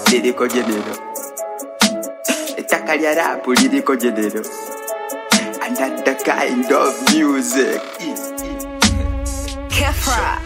liriko jenero. Ettaka lya rap liriko jenero. Another kind of music. Kefra.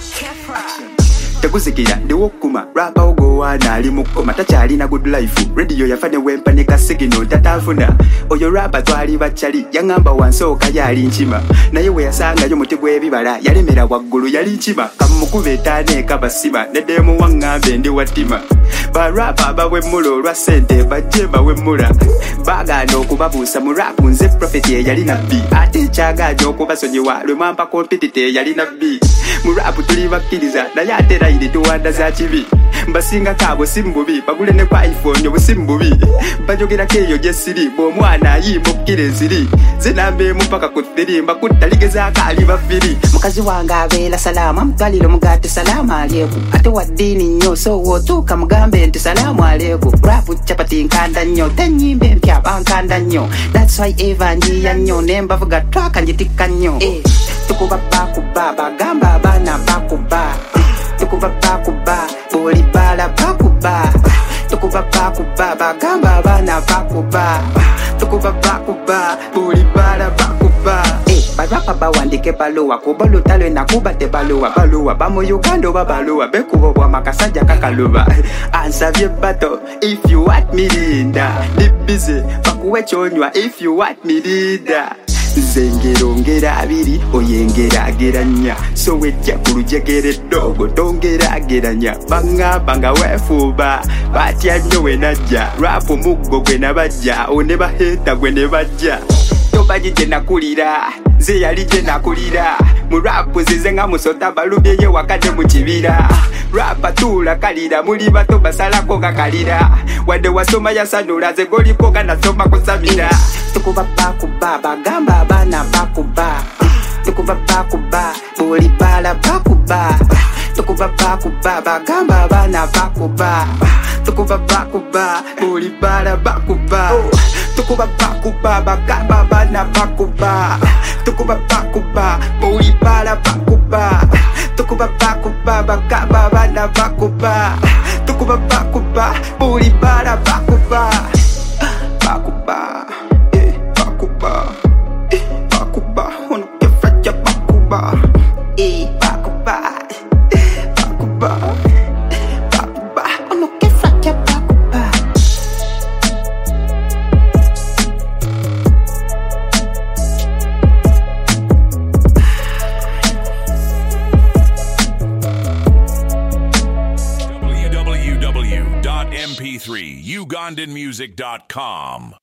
Tekuzikira ndiwokuma rapa ogowana ali mukoma takyalina good life radio yafane wempanika signal tatafuna oyo rapa twali bachali yangamba wansooka yali nkima naye we yasangayo muti gw'ebibala yalemera waggulu yali nkima kamukube etaane kabasima nedemu wangambe ndi watima barapa bawemmula olwa ssente bajje bawemmula bagana okubabuusa mu rapu nze prophet eyali nabbi ate kyagaja okubasonyiwa lwe mwampa kompetite yali nabbi mu rapu tuli bakkiriza naye ate rayidi tuwanda za kibi mbasinga kaabo si mububi bagule ne kwa iphone obusimu bubi bajogerako eyo gye siri bw'omwana ayimba okkira enziri zinambeemu mpaka ku 3 mbakutta ligezaako ali bafiri mukazi wange abeera salaamu amutwalire omugaati salaamu aleeku ate wa ddiini nnyo so wootuuka mugambe nti salaamu aleeku rapu capati nkanda nnyo tenyimba empya bankanda nnyo that's why eva njiya nnyo nembavuga twaka njitikka nnyo tukuba bakuba bagamba abaana bakuba tukuba bakuba buli bala bakuba tukuba bakuba bagamba abaana bakuba tukuba bakuba buli bala bakuba barapa bawandike baluwa kuba olutalo enakuba tebaluwa bamu Uganda oba baluwa bekuba bwa makasajja kakaluba ansabye bato if you want me linda ndi busy bakuwe kyonywa if you want me linda zengerongera abiri oyengerageranya so wejja ku lujegere eddogo tongerageranya bangamba nga weefuuba batya nnyo we najja rapu muggo gwe nabajja one baheta gwe ne bajja tobaji gye nakulira nze yali gye nakulira mu rapu zize nga musota balubyeyo wakade mu kibira rapa tuula kalira muli bato basalako kakalira wadde wasoma yasanula ze goliko kanasoma kusamira tukuba bakuba bagamba abaana bakuba tukuba bakuba buli bala bakuba tukuba bakuba bagamba abaana bakuba tukuba bakuba buli bala bakuba tukuba bakuba bagamba abaana bakuba tukuba bakuba buli bala bakuba tukuba bakuba bagamba abaana bakuba tukuba bakuba buli bala bakuba bakuba bakuba ono kefraja bakuba bakuba ono kefraja bakuba www.mp3ugandanmusic.com